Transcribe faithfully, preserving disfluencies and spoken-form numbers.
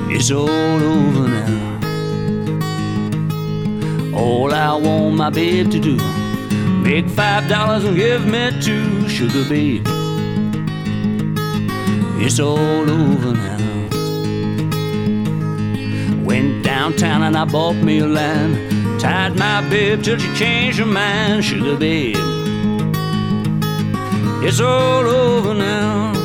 It's all over now. All I want my babe to do, make five dollars and give me two, sugar babe. It's all over now. Went downtown and I bought me a land, tied my babe till she changed her mind, sugar babe. It's all over now.